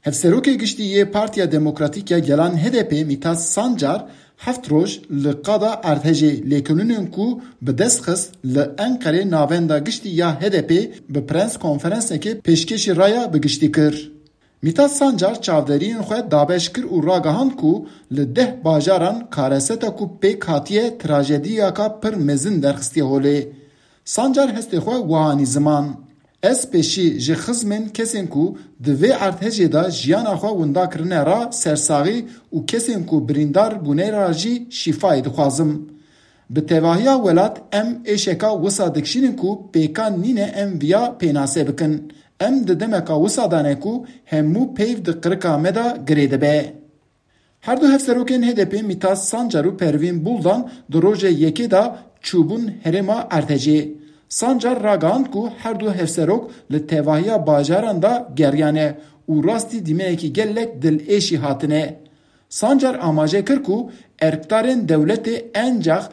Hevserokê giştî yê Partiya Demokratîk ya Gelan HDP Mîtat Sancar heft roj li qada erdhejê lêkolînên ku bi dest xist li Enqerê navenda giştî ya HDP bi prens konferansekê pêşkêşî raya bi giştî kir. Mîtat Sancar çavderiyên xwe dabeş kir û ragihand ku li 10 bajaran kareseta ku pêk hatiye trajediyaka pir mezin derxistiye holê. Sancar hestê xwe wihanî ziman. Ez pêşî ji xizmên kesên ku di vê erdhejê de jiyana xwe winda kirine ra sersaxî û kesên ku birîndar bûne ra jî şîfayê dixwazim. Bi tevahiya welat em êşeka wisa dikişînin ku pêkan nîne em viya pênasê bikin. Em di demeka wisa dane ku hemû peyv di qirika me de girê dibe. Her du hevserokên HDP Mîtat Sancar û Pervîn Buldan di rojê yekê de çûbûn herêma erdhejê. Sancar ragihand ku her du hevserok li tevahiya bajaran da geryane û rastî dîmenekî gelek dilêşî hatine. Sancar amaje kir ku erkdarên dewletê encax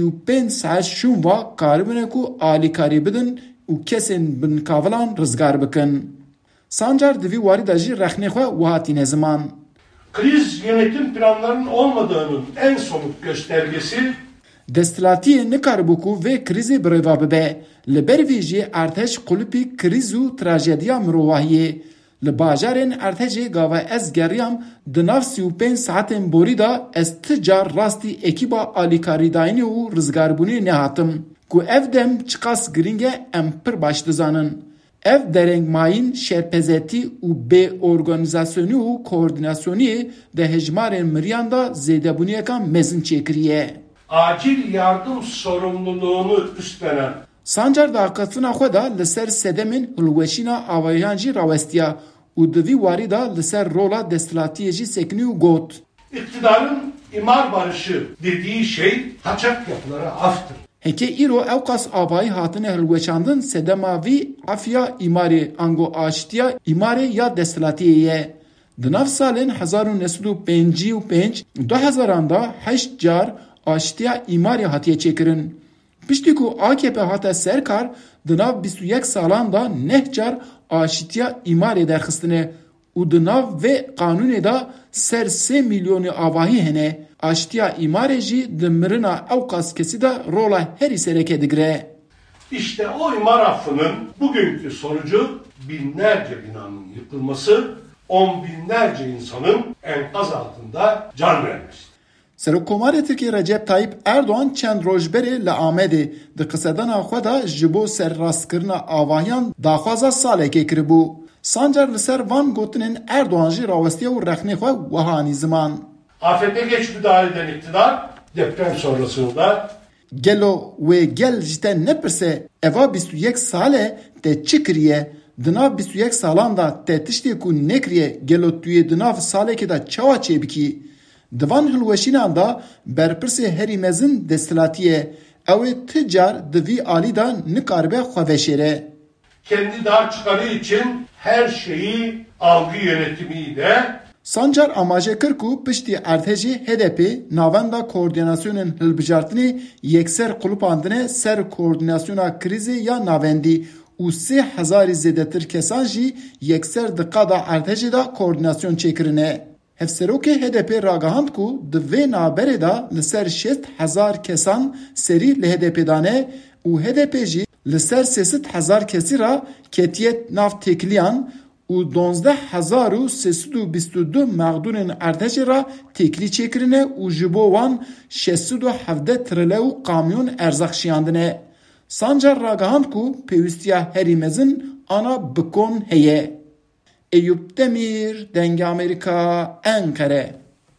35 saet şûnva karibine ku alîkarî bidin û kesên binkavilan rizgar bikin. Sancar di vî warî de jî rexnê xwe wihatîne ziman. Kriz yönetim planlarının olmadığının en somut göstergesi Desthilatiyê nikaribû ku vê krizê bi rêva bibe. Li ber vê jî erdhej qulupî kriz û trajediya mirovahiyê. Li bajarên erdhejê gava ez geriyam di nav 35 saetên borî da ez ti car rastî ekîba alîkarîdayînê û rizgarbûnê nehatim. Ku ev dem çiqas giring e em pir baş dizanin. Ev derengmayîn, şerpezetî û bêorganizasyonî û koordinasyoniyê de hejmarên miriyan da zêdebûniyekan mezin çêkiriye. Acil yardım sorumluluğunu üstlenen Sancar da qefina xwe da li ser sedemên hilweşîna avayan jî rawestiya û di vî warî da li ser rola desthilatiyê jî sekiniye û got. İktidarın imar barışı dediği şey kaçak yapılara aftır. Heke îro ew qas avayî hatine hilweşandin sedema vî afiya îmarê ango aştiya îmarê ya desthilatiyê ye. Di nav salên 1955 2000 da 8 car aştiya îmarê hatiye çêkirin. Piştî ku AKP hate serkar di nav 21 salan da 9 car aştiya îmarê derxistine û di nav vê qanûnê da ser 3 milyonê avahî hene. Aştiya îmarê jî di mirina ew qas kesî de rola herî sereke digire. İşte o imar affının bugünkü sonucu binlerce binanın yıkılması, on binlerce insanın enkaz altında can vermesi. Serokkomarê Tirkiye Recep Tayyip Erdoğan çend rojberê li Amedê di qisedana xwe de ji bo serrastkirina avahiyan daxwaza salekê kiribû. Sancar li ser van gotinên Erdoğan jî rawestiye û rexnê xwe wihanî ziman. Afete geç müdahale eden iktidar deprem sonrasında Gelo wê gel ji te nepirse eva 21 sale te çi kiriye? Di nav 21 salan da te tiştê ku nekiriye gelo tu yê di nav salekê de çawa çêbikî? Di van hilweşînan da berpirsê herî mezin desthilatiyê ew ê ti car di vî alî de nikaribe xwe veşêre. kendi dar çıkarı için her şeyi algı yönetimiyle Sancar amaje kir ku piştî erdhejê HDP navenda koordinasyonên hilbijartinê yekser qulupandine ser koordinasyona krizê ya navendî û 3000 zêdetir kesan jî yekser di qada erdhejê de koordinasyon çêkirine. Hevserokê HDP ragihand ku di vê naberê de li ser 6000 kesan serî li HDP dane û HDP jî li ser 300,000 kesî ra ketiye nav têkiliyan û 12,322 mexdûnên erdhejê ra têkilî çêkirine û ji bo wan 617 trile û kamyon erzaq şiyandine. Sancar ragihand ku pêwîstiya herî mezin ana bikon heye. Eyüp Demir, Denge Amerika, Ankara.